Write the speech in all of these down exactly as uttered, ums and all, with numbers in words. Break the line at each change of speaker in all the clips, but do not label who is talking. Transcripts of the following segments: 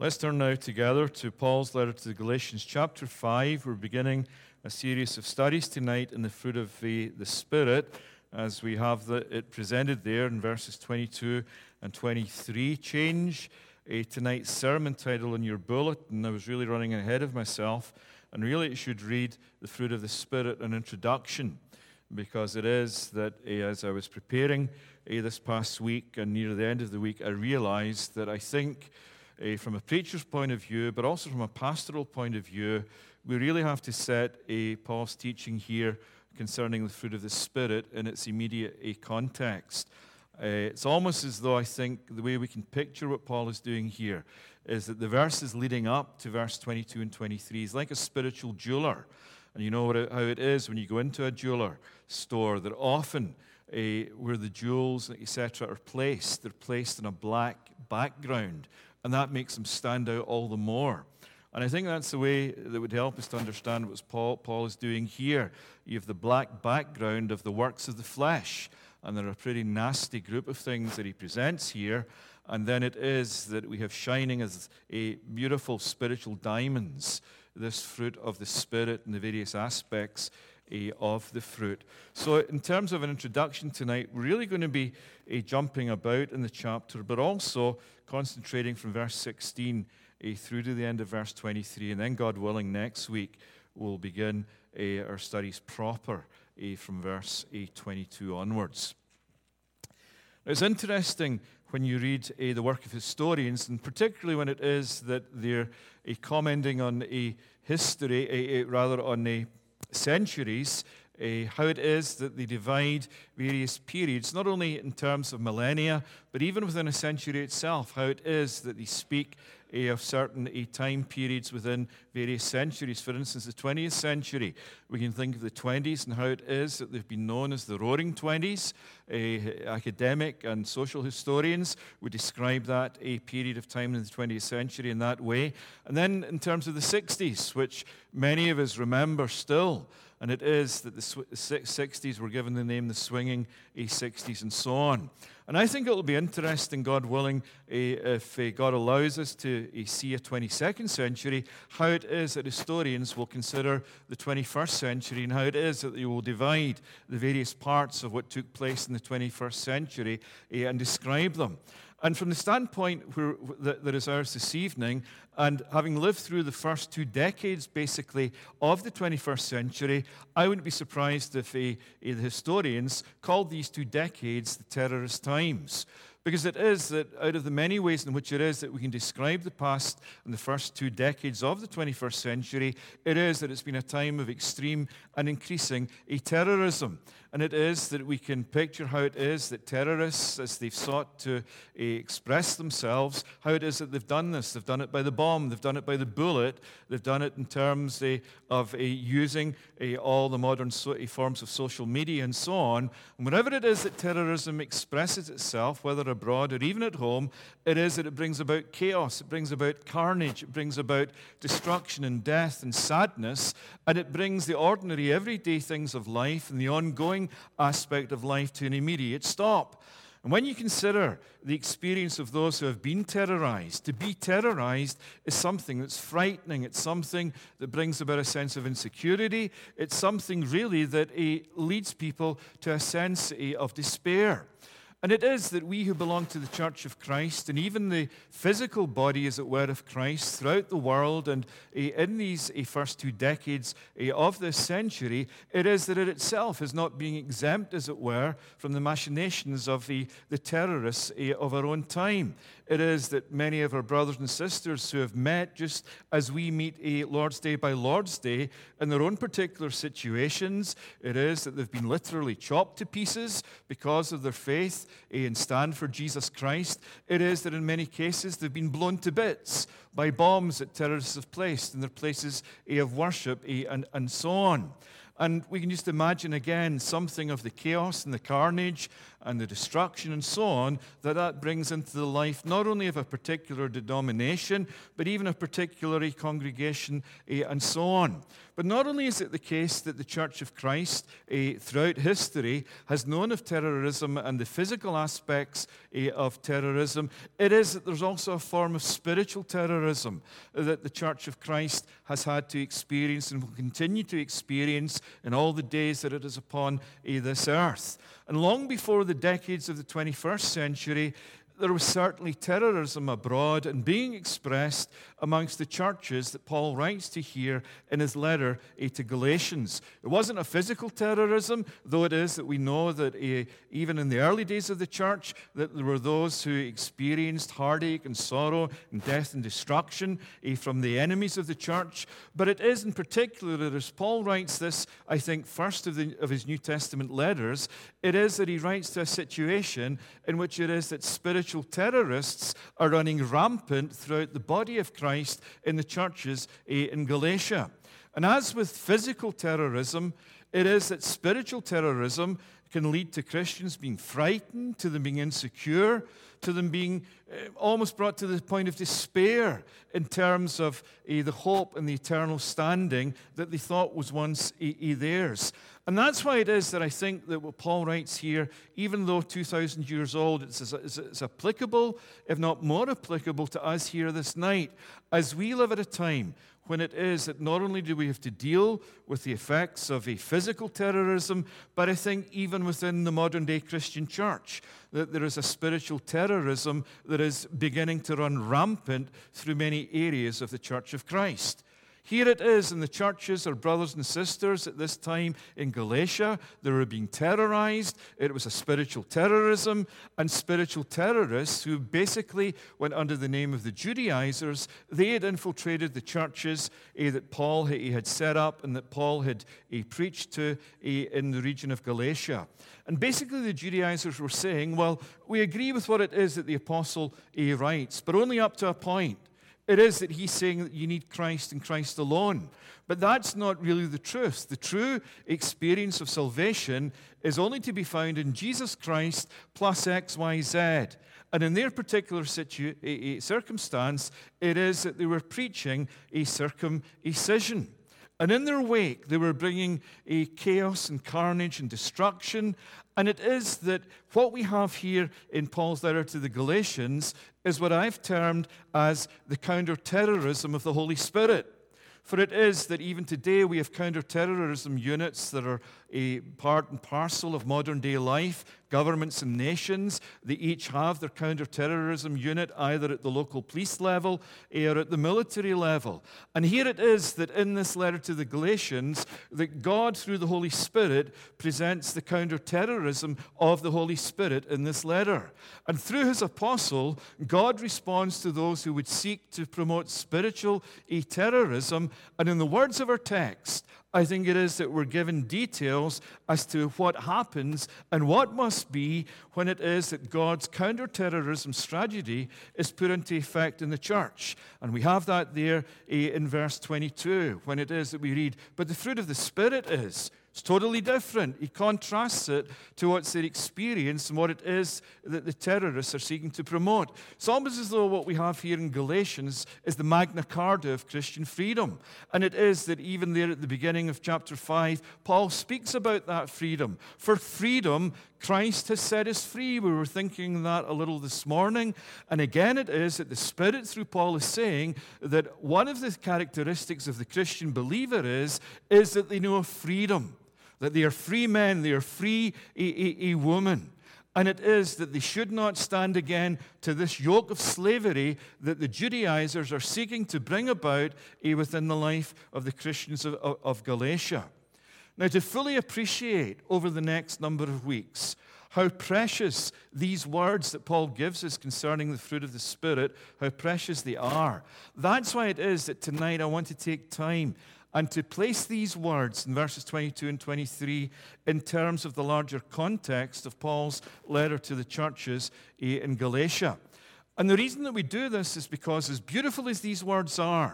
Let's turn now together to Paul's letter to the Galatians, chapter five. We're beginning a series of studies tonight in the fruit of the, the Spirit, as we have the, it presented there in verses twenty-two and twenty-three. Change a tonight's sermon title in your bulletin. I was really running ahead of myself, and really it should read the fruit of the Spirit, an introduction, because it is that uh, as I was preparing uh, this past week and near the end of the week, I realized that I think uh, from a preacher's point of view, but also from a pastoral point of view, we really have to set a Paul's teaching here concerning the fruit of the Spirit in its immediate a context. Uh, it's almost as though I think the way we can picture what Paul is doing here is that the verses leading up to verse twenty-two and twenty-three is like a spiritual jeweler. And you know what it, how it is when you go into a jeweler store, that often uh, where the jewels, et cetera, are placed, they're placed in a black background, and that makes them stand out all the more. And I think that's the way that would help us to understand what Paul, Paul is doing here. You have the black background of the works of the flesh, and they're a pretty nasty group of things that he presents here. And then it is that we have shining as a beautiful spiritual diamonds, this fruit of the Spirit and the various aspects uh, of the fruit. So in terms of an introduction tonight, we're really going to be uh, jumping about in the chapter, but also concentrating from verse sixteen uh, through to the end of verse twenty-three. And then, God willing, next week we'll begin uh, our studies proper uh, from verse uh, twenty-two onwards. It's interesting when you read uh, the work of historians, and particularly when it is that they're uh, commenting on a history, uh, uh, rather on uh, centuries, uh, how it is that they divide various periods, not only in terms of millennia, but even within a century itself, how it is that they speak uh, of certain uh, time periods within various centuries. For instance, the twentieth century, we can think of the twenties and how it is that they've been known as the Roaring Twenties. Uh, academic and social historians would describe that a period of time in the twentieth century in that way. And then in terms of the sixties, which many of us remember still, and it is that the sixties were given the name the swinging sixties and so on. And I think it will be interesting, God willing, uh, if uh, God allows us to uh, see a twenty-second century, how it is that historians will consider the twenty-first century and how it is that they will divide the various parts of what took place in the twenty-first century uh, and describe them. And from the standpoint where, that is ours this evening, and having lived through the first two decades, basically, of the twenty-first century, I wouldn't be surprised if a, a, the historians called these two decades the terrorist times. Because it is that out of the many ways in which it is that we can describe the past and the first two decades of the twenty-first century, it is that it's been a time of extreme and increasing a terrorism. And it is that we can picture how it is that terrorists, as they've sought to uh, express themselves, how it is that they've done this. They've done it by the bomb, they've done it by the bullet, they've done it in terms uh, of uh, using uh, all the modern so- uh, forms of social media and so on. And whenever it is that terrorism expresses itself, whether abroad or even at home, it is that it brings about chaos, it brings about carnage, it brings about destruction and death and sadness, and it brings the ordinary, everyday things of life and the ongoing aspect of life to an immediate stop. And when you consider the experience of those who have been terrorized, to be terrorized is something that's frightening. It's something that brings about a sense of insecurity. It's something really that uh, leads people to a sense uh, of despair. And it is that we who belong to the Church of Christ, and even the physical body, as it were, of Christ throughout the world, and uh, in these uh, first two decades uh, of this century, it is that it itself is not being exempt, as it were, from the machinations of the, the terrorists uh, of our own time. It is that many of our brothers and sisters who have met just as we meet a Lord's Day by Lord's Day in their own particular situations, it is that they've been literally chopped to pieces because of their faith and stand for Jesus Christ. It is that in many cases they've been blown to bits by bombs that terrorists have placed in their places of worship and, and so on. And we can just imagine again something of the chaos and the carnage and the destruction and so on that that brings into the life not only of a particular denomination, but even a particular congregation eh, and so on. But not only is it the case that the Church of Christ eh, throughout history has known of terrorism and the physical aspects eh, of terrorism, it is that there's also a form of spiritual terrorism that the Church of Christ has had to experience and will continue to experience in all the days that it is upon eh, this earth. And long before the decades of the twenty-first century, there was certainly terrorism abroad and being expressed amongst the churches that Paul writes to here in his letter to Galatians. It wasn't a physical terrorism, though it is that we know that uh, even in the early days of the church, that there were those who experienced heartache and sorrow and death and destruction uh, from the enemies of the church. But it is in particular that as Paul writes this, I think, first of, the, of his New Testament letters, it is that he writes to a situation in which it is that spiritual terrorists are running rampant throughout the body of Christ in the churches in Galatia. And as with physical terrorism, it is that spiritual terrorism can lead to Christians being frightened, to them being insecure, to them being uh, almost brought to the point of despair in terms of uh, the hope and the eternal standing that they thought was once uh, uh, theirs. And that's why it is that I think that what Paul writes here, even though two thousand years old, it's, it's, it's applicable, if not more applicable to us here this night, as we live at a time when it is that not only do we have to deal with the effects of a physical terrorism, but I think even within the modern-day Christian church, that there is a spiritual terrorism that is beginning to run rampant through many areas of the Church of Christ. Here it is in the churches, our brothers and sisters at this time in Galatia. They were being terrorized. It was a spiritual terrorism, and spiritual terrorists who basically went under the name of the Judaizers. They had infiltrated the churches eh, that Paul he had set up and that Paul had eh, preached to eh, in the region of Galatia. And basically the Judaizers were saying, well, we agree with what it is that the apostle eh, writes, but only up to a point. It is that he's saying that you need Christ and Christ alone. But that's not really the truth. The true experience of salvation is only to be found in Jesus Christ plus X, Y, Z. And in their particular situ- a, a circumstance, it is that they were preaching a circumcision. And in their wake, they were bringing a chaos and carnage and destruction. And it is that what we have here in Paul's letter to the Galatians is what I've termed as the counter-terrorism of the Holy Spirit. For it is that even today we have counter-terrorism units that are a part and parcel of modern-day life. Governments and nations, they each have their counter-terrorism unit either at the local police level or at the military level. And here it is that in this letter to the Galatians, that God, through the Holy Spirit, presents the counter-terrorism of the Holy Spirit in this letter. And through his apostle, God responds to those who would seek to promote spiritual terrorism. And in the words of our text, I think it is that we're given details as to what happens and what must be when it is that God's counterterrorism strategy is put into effect in the church. And we have that there in verse twenty-two, when it is that we read, but the fruit of the Spirit is. It's totally different. He contrasts it to what's their experience and what it is that the terrorists are seeking to promote. It's almost as though what we have here in Galatians is the Magna Carta of Christian freedom. And it is that even there at the beginning of chapter five, Paul speaks about that freedom. For freedom, Christ has set us free. We were thinking that a little this morning. And again, it is that the Spirit through Paul is saying that one of the characteristics of the Christian believer is, is that they know of freedom. That they are free men, they are free a, a, a woman. And it is that they should not stand again to this yoke of slavery that the Judaizers are seeking to bring about a, within the life of the Christians of, of, of Galatia. Now, to fully appreciate over the next number of weeks how precious these words that Paul gives us concerning the fruit of the Spirit, how precious they are, that's why it is that tonight I want to take time and to place these words in verses twenty-two and twenty-three in terms of the larger context of Paul's letter to the churches in Galatia. And the reason that we do this is because as beautiful as these words are,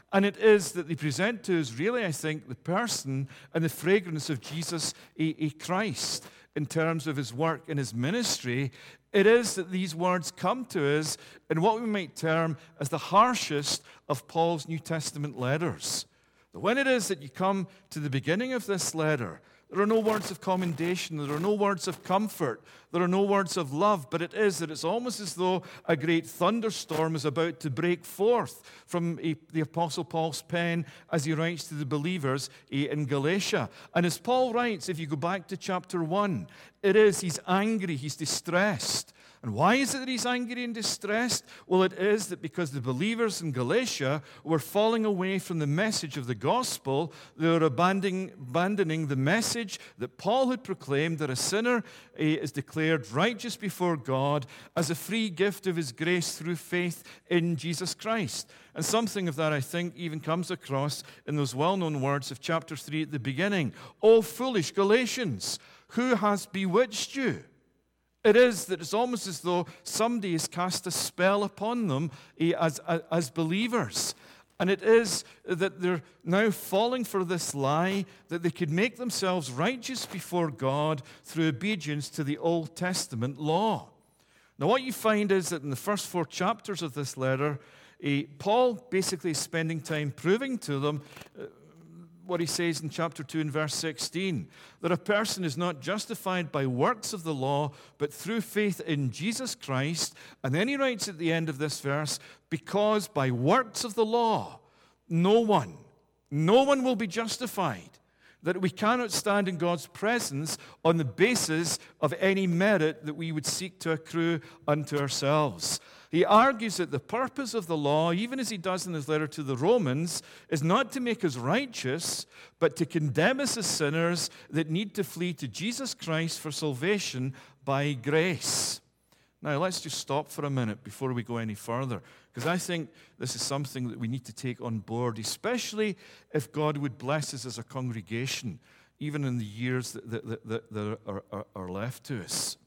And it is that they present to us, really, I think, the person and the fragrance of Jesus a, a Christ in terms of his work and his ministry. It is that these words come to us in what we might term as the harshest of Paul's New Testament letters. When it is that you come to the beginning of this letter, there are no words of commendation, there are no words of comfort, there are no words of love, but it is that it's almost as though a great thunderstorm is about to break forth from a, the Apostle Paul's pen as he writes to the believers in Galatia. And as Paul writes, if you go back to chapter one, it is he's angry, he's distressed. And why is it that he's angry and distressed? Well, it is that because the believers in Galatia were falling away from the message of the gospel, they were abandoning, abandoning the message that Paul had proclaimed, that a sinner is declared righteous before God as a free gift of his grace through faith in Jesus Christ. And something of that, I think, even comes across in those well-known words of chapter three at the beginning. "O foolish Galatians, who has bewitched you?" It is that it's almost as though somebody has cast a spell upon them as, as, as believers. And it is that they're now falling for this lie that they could make themselves righteous before God through obedience to the Old Testament law. Now, what you find is that in the first four chapters of this letter, eh, Paul basically is spending time proving to them uh, what he says in chapter two and verse sixteen, that a person is not justified by works of the law, but through faith in Jesus Christ. And then he writes at the end of this verse, because by works of the law, no one, no one will be justified. That we cannot stand in God's presence on the basis of any merit that we would seek to accrue unto ourselves. He argues that the purpose of the law, even as he does in his letter to the Romans, is not to make us righteous, but to condemn us as sinners that need to flee to Jesus Christ for salvation by grace. Now, let's just stop for a minute before we go any further, because I think this is something that we need to take on board, especially if God would bless us as a congregation, even in the years that, that, that, that are, are, are left to us.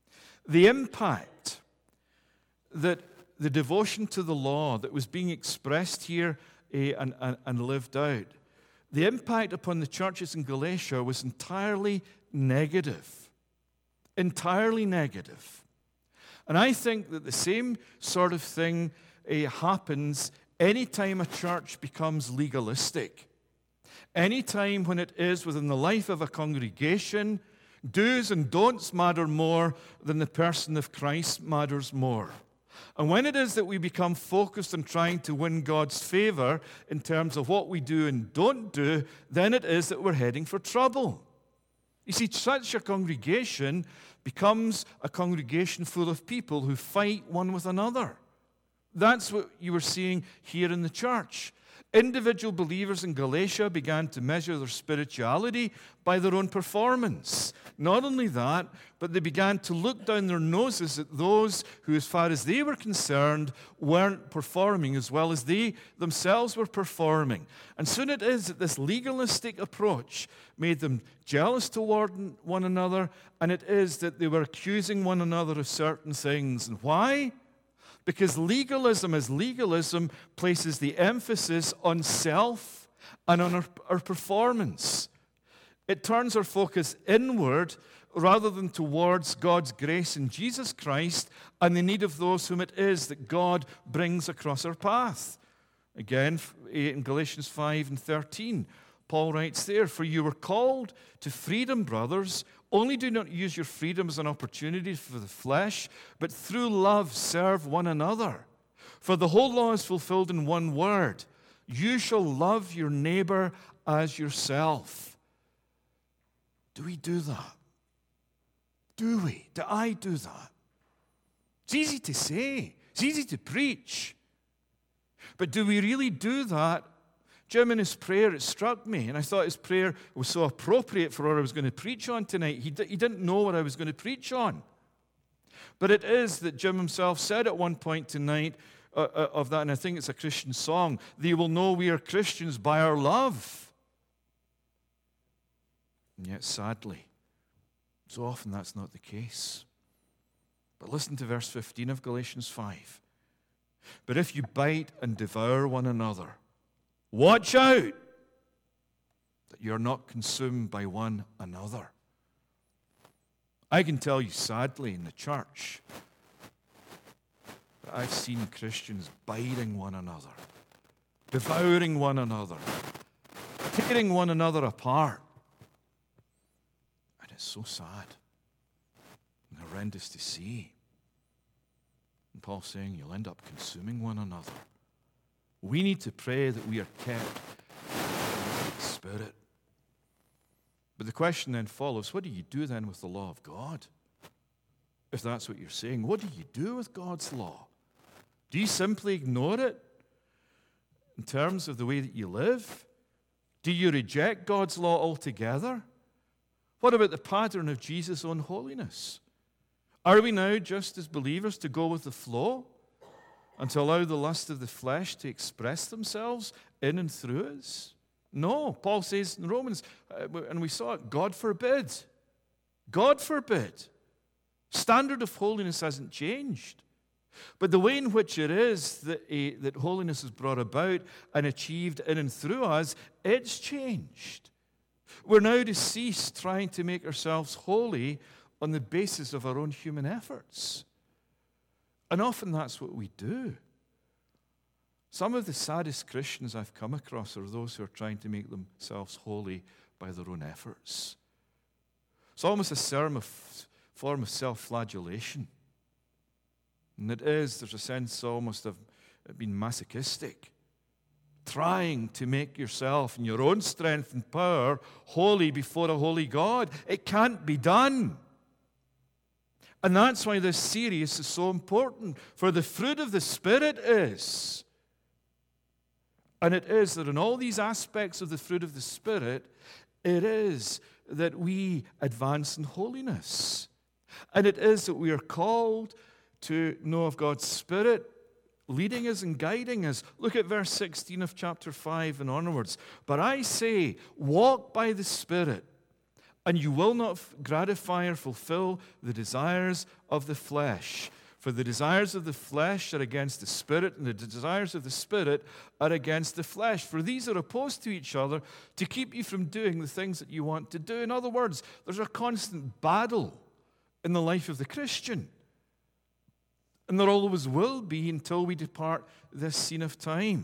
The impact that the devotion to the law that was being expressed here eh, and, and, and lived out, the impact upon the churches in Galatia was entirely negative. Entirely negative. And I think that the same sort of thing uh, happens anytime a church becomes legalistic. Anytime when it is within the life of a congregation, do's and don'ts matter more than the person of Christ matters more. And when it is that we become focused on trying to win God's favor in terms of what we do and don't do, then it is that we're heading for trouble. You see, such a congregation becomes a congregation full of people who fight one with another. That's what you were seeing here in the church. Individual believers in Galatia began to measure their spirituality by their own performance. Not only that, but they began to look down their noses at those who, as far as they were concerned, weren't performing as well as they themselves were performing. And soon it is that this legalistic approach made them jealous toward one another, and it is that they were accusing one another of certain things. And why? Because legalism as legalism places the emphasis on self and on our, our performance. It turns our focus inward rather than towards God's grace in Jesus Christ and the need of those whom it is that God brings across our path. Again, in Galatians five and thirteen, Paul writes there, "For you were called to freedom, brothers. Only do not use your freedom as an opportunity for the flesh, but through love serve one another. For the whole law is fulfilled in one word. You shall love your neighbor as yourself." Do we do that? Do we? Do I do that? It's easy to say. It's easy to preach. But do we really do that? Jim, in his prayer, it struck me, and I thought his prayer was so appropriate for what I was going to preach on tonight. He, d- he didn't know what I was going to preach on. But it is that Jim himself said at one point tonight uh, uh, of that, and I think it's a Christian song, "They will know we are Christians by our love." And yet, sadly, so often that's not the case. But listen to verse fifteen of Galatians five. "But if you bite and devour one another, Watch out that you're not consumed by one another. I can tell you sadly in the church that I've seen Christians biting one another, devouring one another, tearing one another apart. And it's so sad and horrendous to see. And Paul's saying you'll end up consuming one another. We need to pray that we are kept in the Spirit. But the question then follows, what do you do then with the law of God? If that's what you're saying, what do you do with God's law? Do you simply ignore it in terms of the way that you live? Do you reject God's law altogether? What about the pattern of Jesus' own holiness? Are we now, just as believers, to go with the flow and to allow the lust of the flesh to express themselves in and through us? No. Paul says in Romans, uh, and we saw it, God forbid. God forbid. Standard of holiness hasn't changed. But the way in which it is that, uh, that holiness is brought about and achieved in and through us, it's changed. We're now to cease trying to make ourselves holy on the basis of our own human efforts. And often that's what we do. Some of the saddest Christians I've come across are those who are trying to make themselves holy by their own efforts. It's almost a form of, form of self-flagellation. And it is, there's a sense almost of being masochistic. Trying to make yourself in your own strength and power holy before a holy God. It can't be done. And that's why this series is so important. For the fruit of the Spirit is. And it is that in all these aspects of the fruit of the Spirit, it is that we advance in holiness. And it is that we are called to know of God's Spirit leading us and guiding us. Look at verse sixteen of chapter five and onwards. But I say, walk by the Spirit, and you will not gratify or fulfill the desires of the flesh. For the desires of the flesh are against the Spirit, and the desires of the Spirit are against the flesh. For these are opposed to each other to keep you from doing the things that you want to do. In other words, there's a constant battle in the life of the Christian. And there always will be until we depart this scene of time.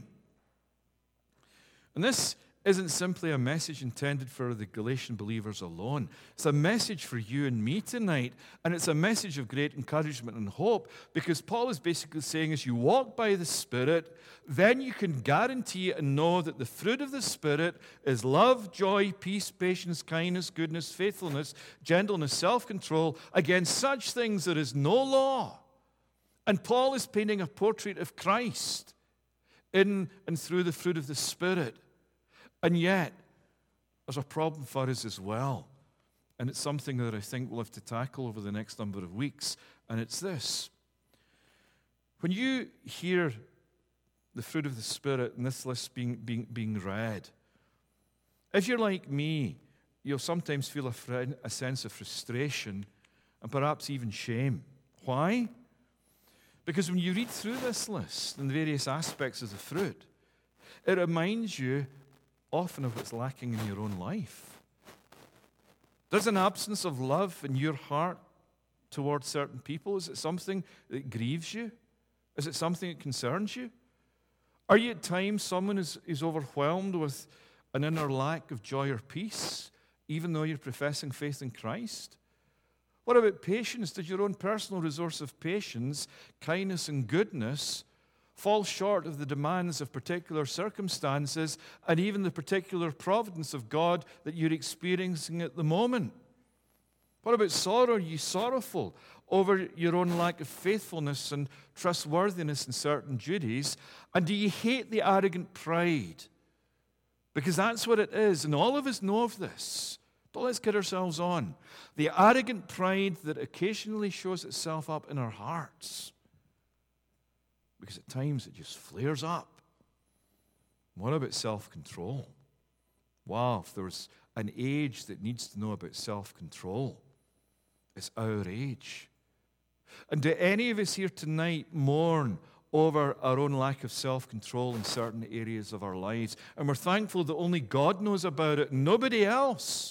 And this isn't simply a message intended for the Galatian believers alone. It's a message for you and me tonight, and it's a message of great encouragement and hope, because Paul is basically saying as you walk by the Spirit, then you can guarantee and know that the fruit of the Spirit is love, joy, peace, patience, kindness, goodness, faithfulness, gentleness, self-control. Against such things there is no law. And Paul is painting a portrait of Christ in and through the fruit of the Spirit. And yet, there's a problem for us as well. And it's something that I think we'll have to tackle over the next number of weeks. And it's this. When you hear the fruit of the Spirit and this list being, being, being read, if you're like me, you'll sometimes feel a, fr- a sense of frustration and perhaps even shame. Why? Because when you read through this list and the various aspects of the fruit, it reminds you often of what's lacking in your own life. There's an absence of love in your heart towards certain people. Is it something that grieves you? Is it something that concerns you? Are you at times someone is, is overwhelmed with an inner lack of joy or peace, even though you're professing faith in Christ? What about patience? Does your own personal resource of patience, kindness, and goodness fall short of the demands of particular circumstances and even the particular providence of God that you're experiencing at the moment? What about sorrow? Are you sorrowful over your own lack of faithfulness and trustworthiness in certain duties? And do you hate the arrogant pride? Because that's what it is, and all of us know of this. But let's get ourselves on. The arrogant pride that occasionally shows itself up in our hearts. Because at times it just flares up. What about self-control? Wow, if there's an age that needs to know about self-control, it's our age. And do any of us here tonight mourn over our own lack of self-control in certain areas of our lives. And we're thankful that only God knows about it, nobody else.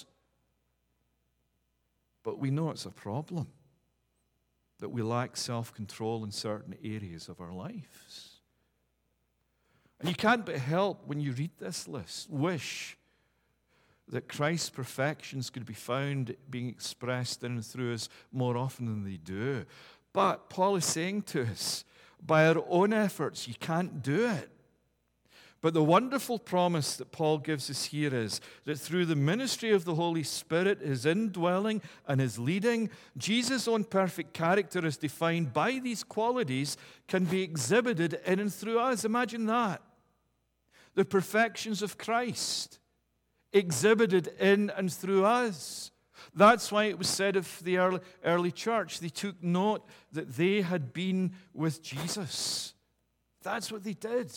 But we know it's a problem, that we lack self-control in certain areas of our lives. And you can't but help, when you read this list, wish that Christ's perfections could be found being expressed in and through us more often than they do. But Paul is saying to us, by our own efforts, you can't do it. But the wonderful promise that Paul gives us here is that through the ministry of the Holy Spirit, his indwelling and his leading, Jesus' own perfect character as defined by these qualities can be exhibited in and through us. Imagine that. The perfections of Christ exhibited in and through us. That's why it was said of the early, early church, they took note that they had been with Jesus. That's what they did.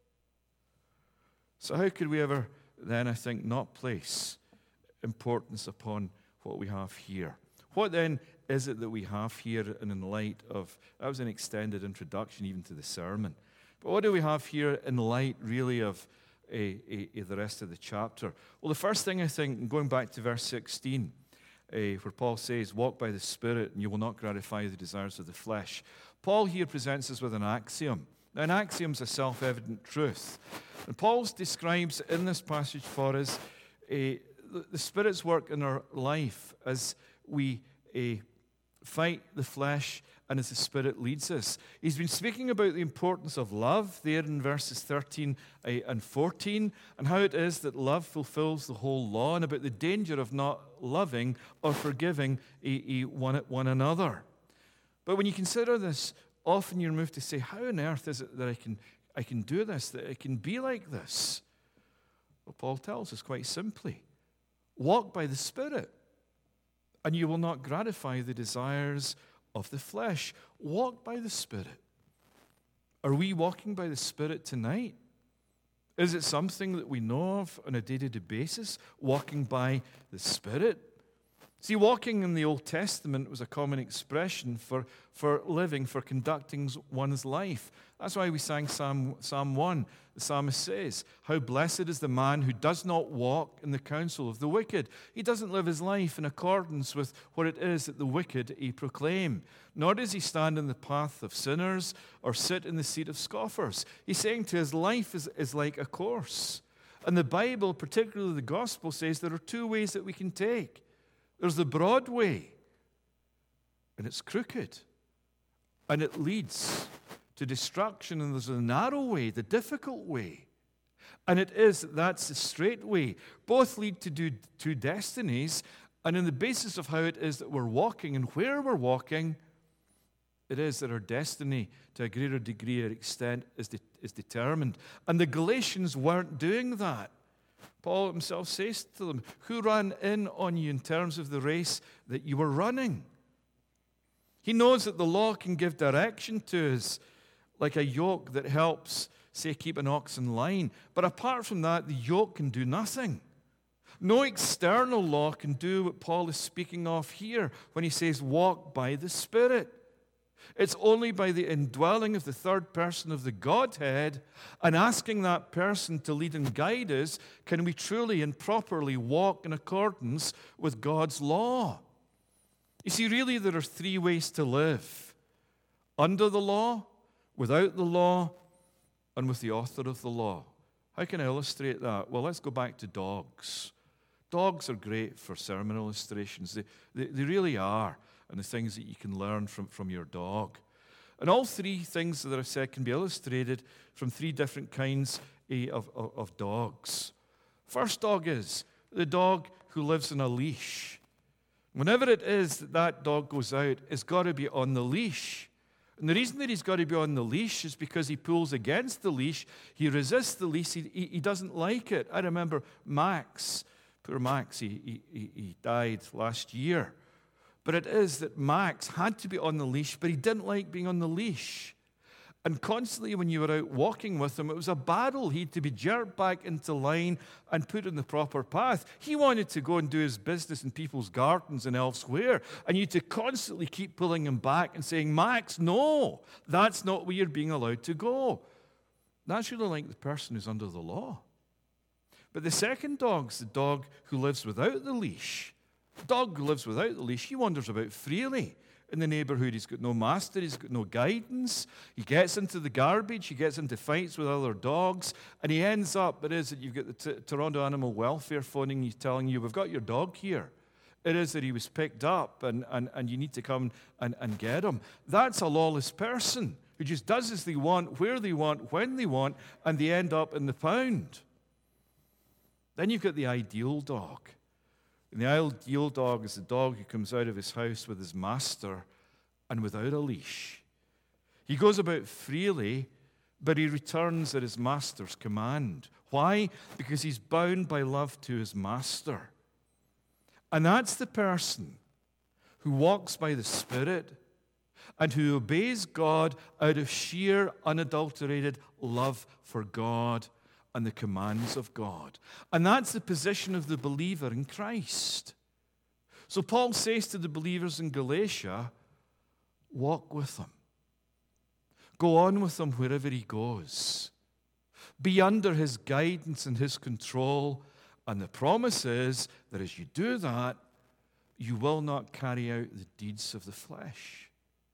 So how could we ever then, I think, not place importance upon what we have here? What then is it that we have here, and in light of, that was an extended introduction even to the sermon, but what do we have here in light really of a, a, a, the rest of the chapter? Well, the first thing I think, going back to verse sixteen, uh, where Paul says, walk by the Spirit and you will not gratify the desires of the flesh. Paul here presents us with an axiom. Now, an axiom is a self-evident truth. And Paul describes in this passage for us uh, the Spirit's work in our life as we uh, fight the flesh and as the Spirit leads us. He's been speaking about the importance of love there in verses thirteen and fourteen, and how it is that love fulfills the whole law, and about the danger of not loving or forgiving one, one another. But when you consider this, often you're moved to say, how on earth is it that I can, I can do this, that I can be like this? Well, Paul tells us quite simply, walk by the Spirit, and you will not gratify the desires of the flesh. Walk by the Spirit. Are we walking by the Spirit tonight? Is it something that we know of on a day-to-day basis, walking by the Spirit? See, walking in the Old Testament was a common expression for, for living, for conducting one's life. That's why we sang Psalm, Psalm one. The psalmist says, how blessed is the man who does not walk in the counsel of the wicked. He doesn't live his life in accordance with what it is that the wicked he proclaim. Nor does he stand in the path of sinners or sit in the seat of scoffers. He's saying to his life is, is like a course. And the Bible, particularly the gospel, says there are two ways that we can take. There's the broad way, and it's crooked, and it leads to destruction, and there's a narrow way, the difficult way, and it is that's the straight way. Both lead to do, two destinies, and in the basis of how it is that we're walking and where we're walking, it is that our destiny, to a greater degree or extent, is, de- is determined. And the Galatians weren't doing that. Paul himself says to them, who ran in on you in terms of the race that you were running? He knows that the law can give direction to us, like a yoke that helps, say, keep an ox in line. But apart from that, the yoke can do nothing. No external law can do what Paul is speaking of here when he says, walk by the Spirit. It's only by the indwelling of the third person of the Godhead and asking that person to lead and guide us can we truly and properly walk in accordance with God's law. You see, really there are three ways to live. Under the law, without the law, and with the author of the law. How can I illustrate that? Well, let's go back to dogs. Dogs are great for sermon illustrations. They, they, they really are. And the things that you can learn from, from your dog. And all three things that I've said can be illustrated from three different kinds of, of, of dogs. First dog is the dog who lives on a leash. Whenever it is that that dog goes out, it's got to be on the leash. And the reason that he's got to be on the leash is because he pulls against the leash. He resists the leash. He, he, he doesn't like it. I remember Max, poor Max, he, he, he died last year. But it is that Max had to be on the leash, but he didn't like being on the leash. And constantly when you were out walking with him, it was a battle. He had to be jerked back into line and put in the proper path. He wanted to go and do his business in people's gardens and elsewhere. And you had to constantly keep pulling him back and saying, Max, no, that's not where you're being allowed to go. That's really like the person who's under the law. But the second dog's the dog who lives without the leash. The dog who lives without the leash, he wanders about freely in the neighborhood. He's got no master, he's got no guidance. He gets into the garbage, he gets into fights with other dogs, and he ends up, it is that you've got the T- Toronto Animal Welfare phoning you, telling you, we've got your dog here. It is that he was picked up, and, and, and you need to come and, and get him. That's a lawless person who just does as they want, where they want, when they want, and they end up in the pound. Then you've got the ideal dog. And the ideal dog is the dog who comes out of his house with his master and without a leash. He goes about freely, but he returns at his master's command. Why? Because he's bound by love to his master. And that's the person who walks by the Spirit and who obeys God out of sheer, unadulterated love for God and the commands of God. And that's the position of the believer in Christ. So Paul says to the believers in Galatia, walk with him. Go on with him wherever he goes. Be under his guidance and his control. And the promise is that as you do that, you will not carry out the deeds of the flesh.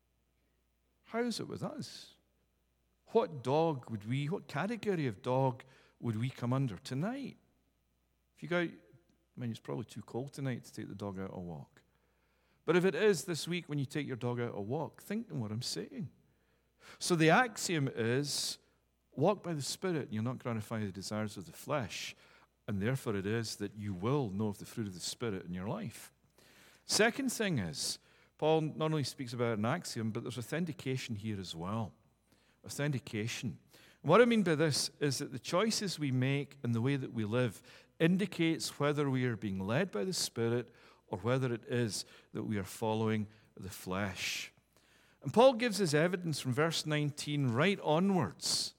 How is it with us? What dog would we, what category of dog would we come under tonight? If you go, I mean, it's probably too cold tonight to take the dog out a walk. But if it is this week when you take your dog out a walk, think on what I'm saying. So the axiom is, walk by the Spirit, and you'll not gratify the desires of the flesh. And therefore it is that you will know of the fruit of the Spirit in your life. Second thing is, Paul not only speaks about an axiom, but there's authentication here as well. Authentication. What I mean by this is that the choices we make and the way that we live indicates whether we are being led by the Spirit or whether it is that we are following the flesh. And Paul gives us evidence from verse nineteen right onwards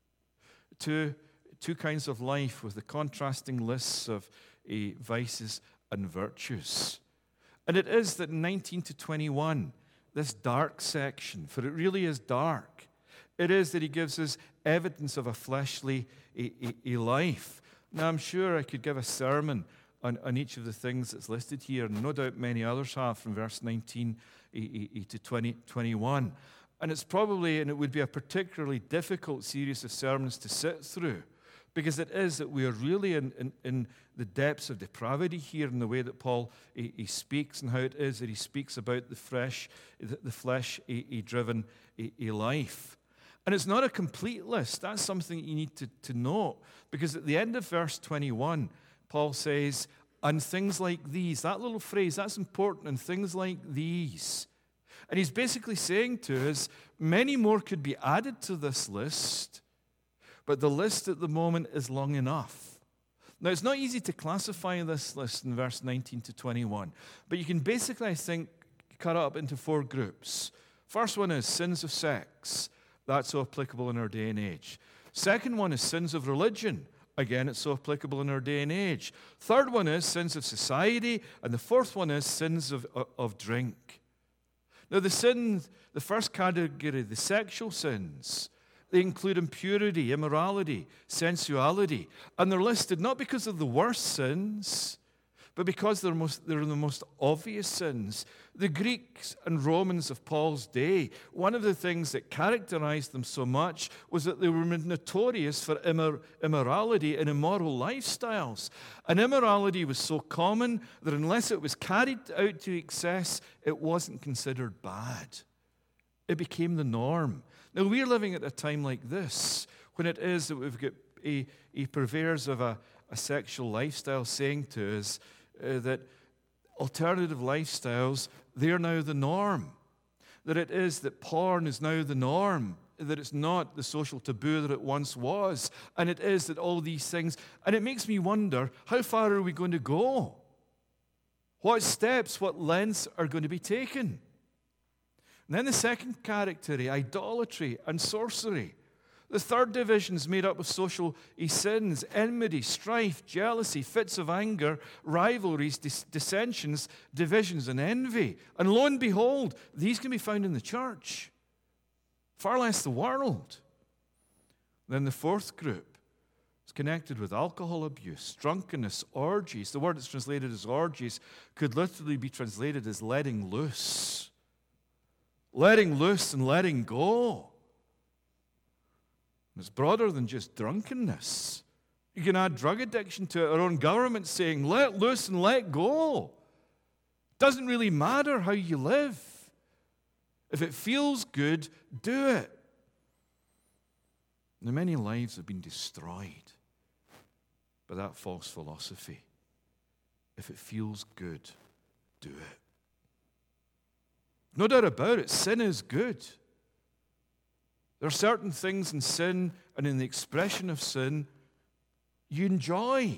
to two kinds of life with the contrasting lists of uh, vices and virtues. And it is that in nineteen to twenty-one, this dark section, for it really is dark, it is that he gives us evidence of a fleshly a, a, a life. Now, I'm sure I could give a sermon on, on each of the things that's listed here, and no doubt many others have from verse nineteen a, a, to twenty, twenty-one. And it's probably, and it would be a particularly difficult series of sermons to sit through, because it is that we are really in, in, in the depths of depravity here in the way that Paul he, he speaks, and how it is that he speaks about the fresh, the, the flesh-driven a, a life. And it's not a complete list. That's something that you need to, to note, because at the end of verse twenty-one, Paul says, and things like these. That little phrase, that's important, and things like these. And he's basically saying to us, many more could be added to this list, but the list at the moment is long enough. Now, it's not easy to classify this list in verse nineteen to twenty-one, but you can basically, I think, cut it up into four groups. First one is sins of sex. That's so applicable in our day and age. Second one is sins of religion. Again, it's so applicable in our day and age. Third one is sins of society. And the fourth one is sins of, of, of drink. Now, the sins, the first category, the sexual sins, they include impurity, immorality, sensuality. And they're listed not because of the worst sins, but because they're, most, they're the most obvious sins. The Greeks and Romans of Paul's day, one of the things that characterized them so much was that they were notorious for immor- immorality and immoral lifestyles. And immorality was so common that unless it was carried out to excess, it wasn't considered bad. It became the norm. Now, we're living at a time like this, when it is that we've got a, a purveyors of a, a sexual lifestyle saying to us uh, that alternative lifestyles, they're now the norm. That it is that porn is now the norm. That it's not the social taboo that it once was. And it is that all these things, and it makes me wonder, how far are we going to go? What steps, what lengths are going to be taken? And then the second category, idolatry and sorcery. The third division is made up of social sins, enmity, strife, jealousy, fits of anger, rivalries, dis- dissensions, divisions, and envy. And lo and behold, these can be found in the church, far less the world. Then the fourth group is connected with alcohol abuse, drunkenness, orgies. The word that's translated as orgies could literally be translated as letting loose. Letting loose and letting go. It's broader than just drunkenness. You can add drug addiction to it. Our own government saying, let loose and let go. Doesn't really matter how you live. If it feels good, do it. Now, many lives have been destroyed by that false philosophy. If it feels good, do it. No doubt about it, sin is good. There are certain things in sin and in the expression of sin you enjoy,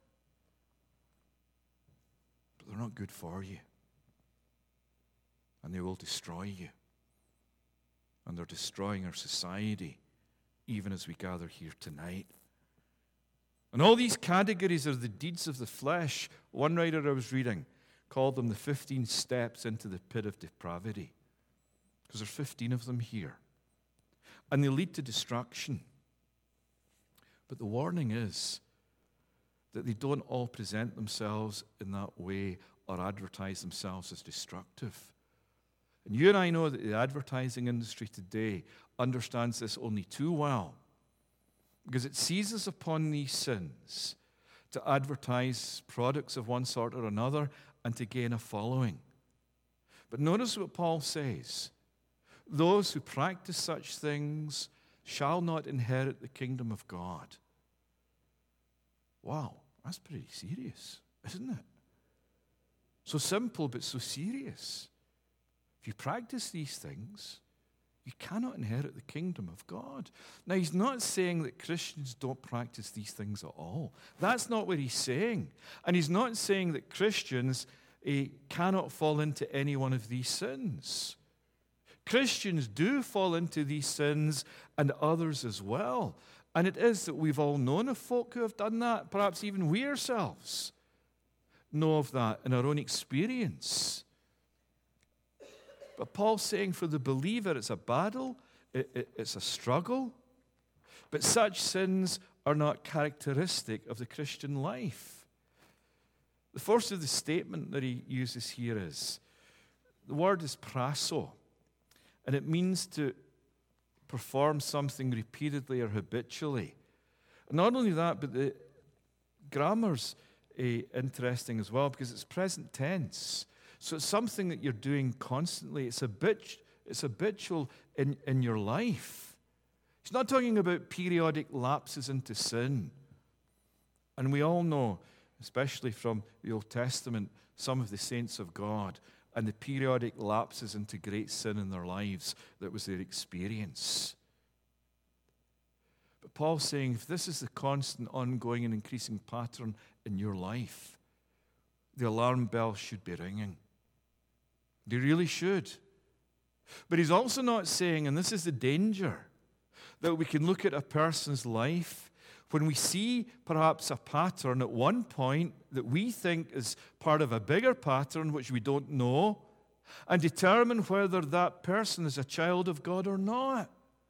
but they're not good for you. And they will destroy you. And they're destroying our society, even as we gather here tonight. And all these categories are the deeds of the flesh. One writer I was reading called them the fifteen steps into the pit of depravity, because there's fifteen of them here. And they lead to destruction. But the warning is that they don't all present themselves in that way or advertise themselves as destructive. And you and I know that the advertising industry today understands this only too well, because it seizes upon these sins to advertise products of one sort or another and to gain a following. But notice what Paul says. Those who practice such things shall not inherit the kingdom of God. Wow, that's pretty serious, isn't it? So simple, but so serious. If you practice these things, you cannot inherit the kingdom of God. Now, he's not saying that Christians don't practice these things at all. That's not what he's saying. And he's not saying that Christians eh, cannot fall into any one of these sins. Christians do fall into these sins and others as well. And it is that we've all known of folk who have done that. Perhaps even we ourselves know of that in our own experience. But Paul's saying for the believer, it's a battle, it, it, it's a struggle. But such sins are not characteristic of the Christian life. The first of the statement that he uses here is, the word is prasso. And it means to perform something repeatedly or habitually. And not only that, but the grammar's uh, interesting as well, because it's present tense. So it's something that you're doing constantly. It's habit- it's habitual in, in your life. He's not talking about periodic lapses into sin. And we all know, especially from the Old Testament, some of the saints of God, and the periodic lapses into great sin in their lives that was their experience. But Paul's saying, if this is the constant, ongoing, and increasing pattern in your life, the alarm bell should be ringing. They really should. But he's also not saying, and this is the danger, that we can look at a person's life when we see perhaps a pattern at one point that we think is part of a bigger pattern which we don't know, and determine whether that person is a child of God or not.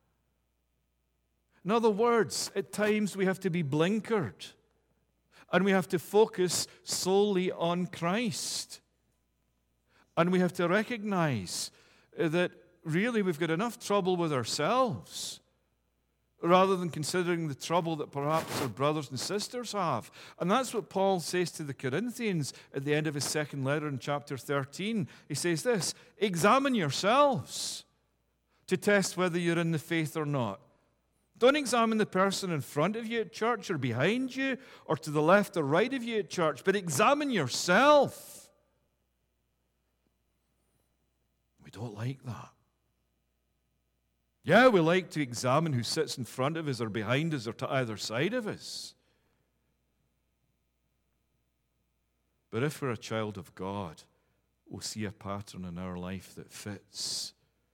In other words, at times we have to be blinkered, and we have to focus solely on Christ. And we have to recognize that really we've got enough trouble with ourselves, rather than considering the trouble that perhaps our brothers and sisters have. And that's what Paul says to the Corinthians at the end of his second letter in chapter thirteen. He says this, examine yourselves to test whether you're in the faith or not. Don't examine the person in front of you at church or behind you or to the left or right of you at church, but examine yourself. We don't like that. Yeah, we like to examine who sits in front of us or behind us or to either side of us. But if we're a child of God, we'll see a pattern in our life that fits.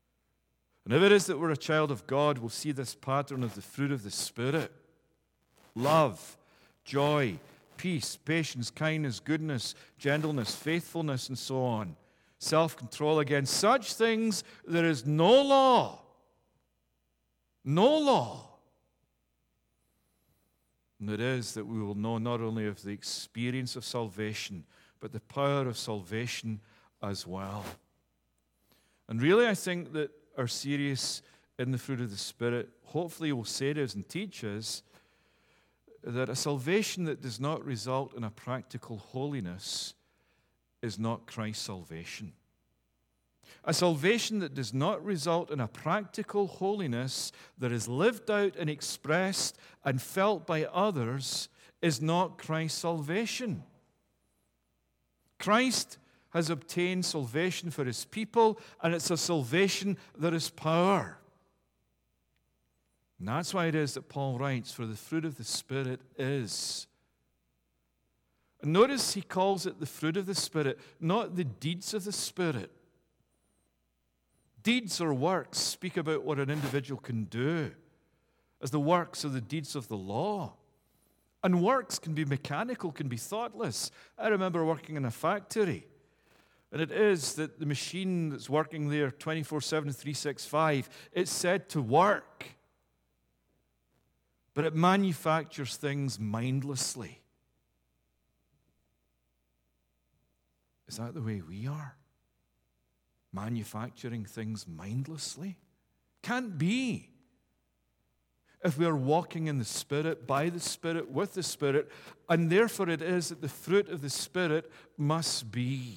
And if it is that we're a child of God, we'll see this pattern of the fruit of the Spirit: love, joy, peace, patience, kindness, goodness, gentleness, faithfulness, and so on. Self-control. Against such things there is no law. No law. And it is that we will know not only of the experience of salvation, but the power of salvation as well. And really, I think that our series in the fruit of the Spirit hopefully will say to us and teach us that a salvation that does not result in a practical holiness is not Christ's salvation. A salvation that does not result in a practical holiness that is lived out and expressed and felt by others is not Christ's salvation. Christ has obtained salvation for his people, and it's a salvation that is power. And that's why it is that Paul writes, for the fruit of the Spirit is. And notice he calls it the fruit of the Spirit, not the deeds of the Spirit. Deeds or works speak about what an individual can do, as the works are the deeds of the law. And works can be mechanical, can be thoughtless. I remember working in a factory, and it is that the machine that's working there twenty-four seven, three sixty-five, it's said to work, but it manufactures things mindlessly. Is that the way we are? Manufacturing things mindlessly? Can't be. If we are walking in the Spirit, by the Spirit, with the Spirit, and therefore it is that the fruit of the Spirit must be.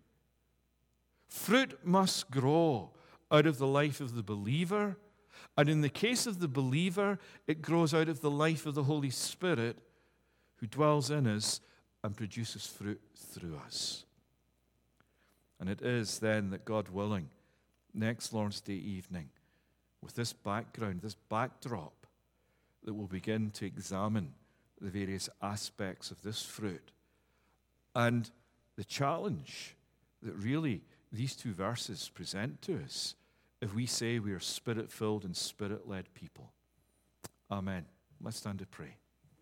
Fruit must grow out of the life of the believer, and in the case of the believer, it grows out of the life of the Holy Spirit who dwells in us and produces fruit through us. And it is then that, God willing, next Lord's Day evening, with this background, this backdrop, that we'll begin to examine the various aspects of this fruit and the challenge that really these two verses present to us if we say we are Spirit-filled and Spirit-led people. Amen. Let's stand to pray.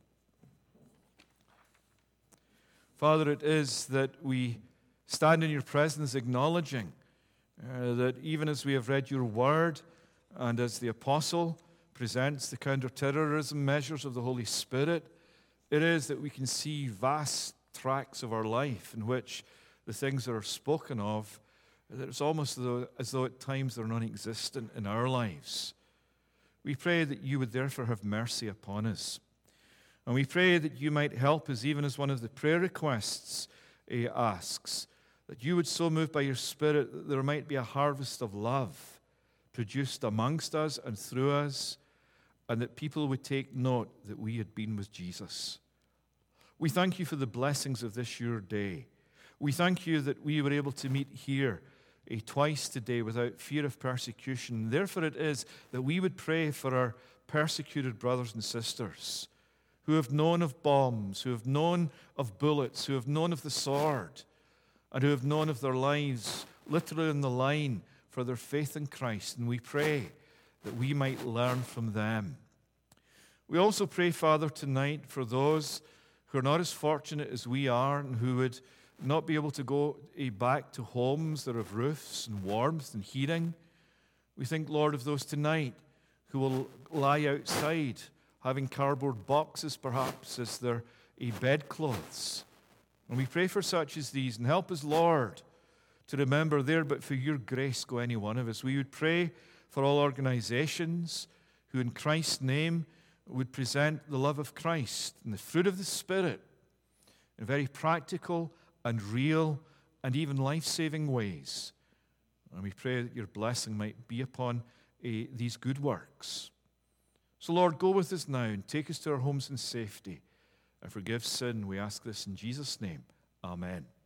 Father, it is that we stand in your presence acknowledging uh, that even as we have read your word and as the apostle presents the counterterrorism measures of the Holy Spirit, it is that we can see vast tracts of our life in which the things that are spoken of, that it's almost as though, as though at times they're non-existent in our lives. We pray that you would therefore have mercy upon us. And we pray that you might help us, even as one of the prayer requests uh, asks, that you would so move by your Spirit that there might be a harvest of love produced amongst us and through us, and that people would take note that we had been with Jesus. We thank you for the blessings of this your day. We thank you that we were able to meet here uh, twice today without fear of persecution. Therefore it is that we would pray for our persecuted brothers and sisters who have known of bombs, who have known of bullets, who have known of the sword, and who have known of their lives literally on the line for their faith in Christ. And we pray that we might learn from them. We also pray, Father, tonight for those who are not as fortunate as we are and who would not be able to go back to homes that have roofs and warmth and heating. We think, Lord, of those tonight who will lie outside having cardboard boxes perhaps as their bedclothes. And we pray for such as these, and help us, Lord, to remember there, but for your grace go any one of us. We would pray for all organizations who in Christ's name would present the love of Christ and the fruit of the Spirit in very practical and real and even life-saving ways. And we pray that your blessing might be upon uh, these good works. So, Lord, go with us now and take us to our homes in safety. And forgive sin. We ask this in Jesus' name. Amen.